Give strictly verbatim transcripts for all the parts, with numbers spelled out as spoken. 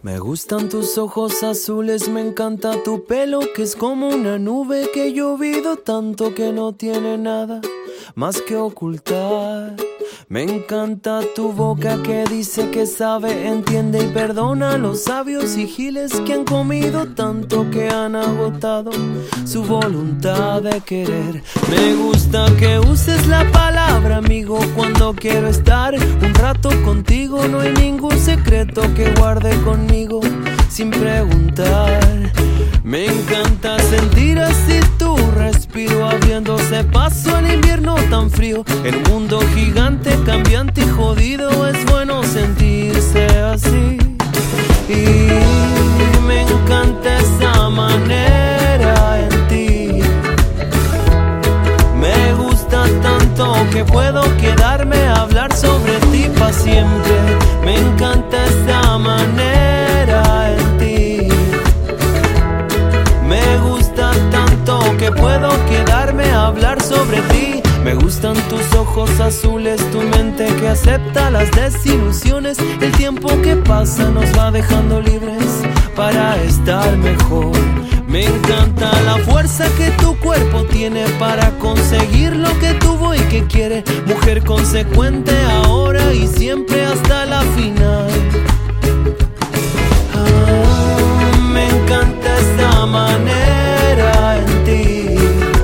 Me gustan tus ojos azules, me encanta tu pelo que es como una nube que he llovido tanto que no tiene nada más que ocultar. Me encanta tu boca que dice que sabe, entiende y perdona a los sabios y giles que han comido tanto que han agotado su voluntad de querer. Me gusta que uses la palabra amigo cuando quiero estar un rato contigo. No hay ningún secreto que guarde conmigo sin preguntar. Me encanta sentir así tu respiro abriéndose paso al invierno tan frío. El mundo gigante, cambiante y jodido, es bueno sentirse así. Y me encanta esa manera en ti. Me gusta tanto que puedo quedarme a hablar sobre ti pa' siempre. Me encanta esa manera en ti. Me gusta tanto que puedo quedarme a hablar sobre ti. Me gustan tus ojos azules, tu mente que acepta las desilusiones. El tiempo que pasa nos va dejando libres para estar mejor. Me encanta la fuerza que tu cuerpo tiene para conseguir lo que tuvo y que quiere. Mujer consecuente ahora y siempre hasta la final. Ah, me encanta esa manera en ti.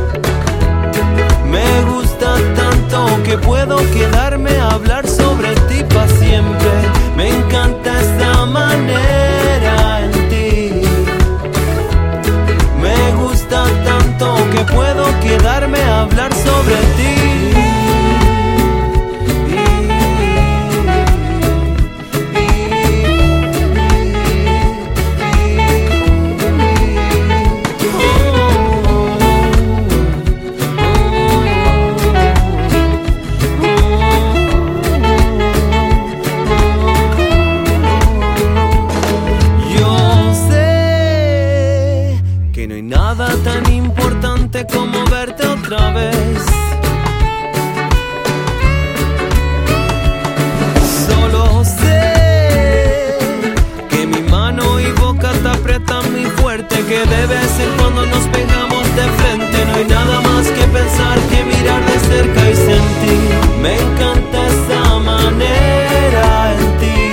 Me gusta tanto que puedo quedarme a hablar sobre ti pa' siempre. Me encanta esa manera en ti. Me gusta tanto que puedo quedarme a hablar sobre ti. Nada tan importante como verte otra vez. Solo sé que mi mano y boca te aprietan muy fuerte, que de vez en cuando nos pegamos de frente. No hay nada más que pensar que mirar de cerca y sentir. Me encanta esa manera en ti.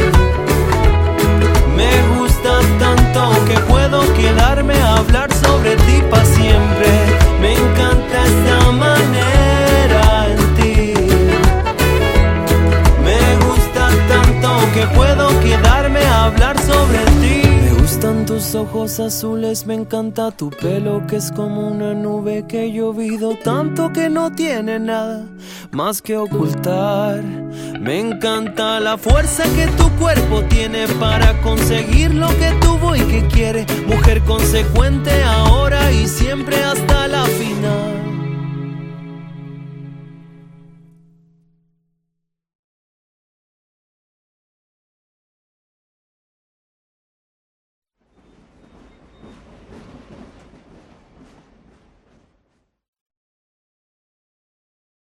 Me gusta tanto que puedo quedarme a hablar sobre ti pa' siempre. Me encanta esa manera en ti. Me gusta tanto que puedo quedarme a hablar sobre ti. Me gustan tus ojos azules, me encanta tu pelo que es como una nube que he llovido tanto que no tiene nada más que ocultar. Me encanta la fuerza que tu cuerpo tiene para conseguir lo que tuvo y que quiere. Mujer consecuente ahora y siempre